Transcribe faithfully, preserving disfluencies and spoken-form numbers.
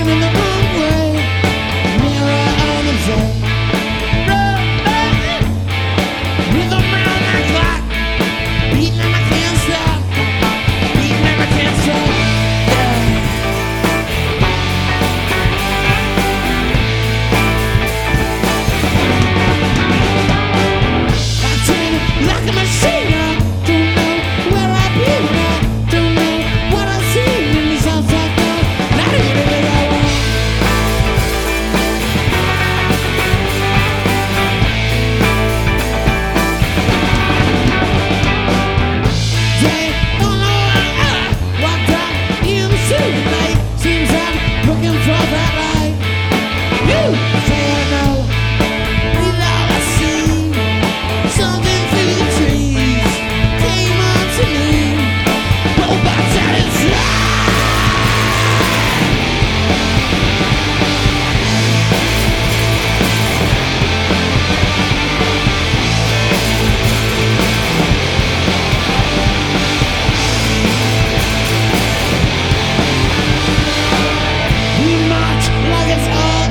walking in the wrong way. Mirror on the floor. Rhythm round the clock. Beating and I can't stop. Beating and I can't stop. Like a machine, I don't know where I've been. I don't know what I see in this outside world. Not even if I want. They don't know why I walked out into the night. Seems I'm looking for that light. You say I know. With all I see, something through the trees came on to me. Robots out inside. We march like it's all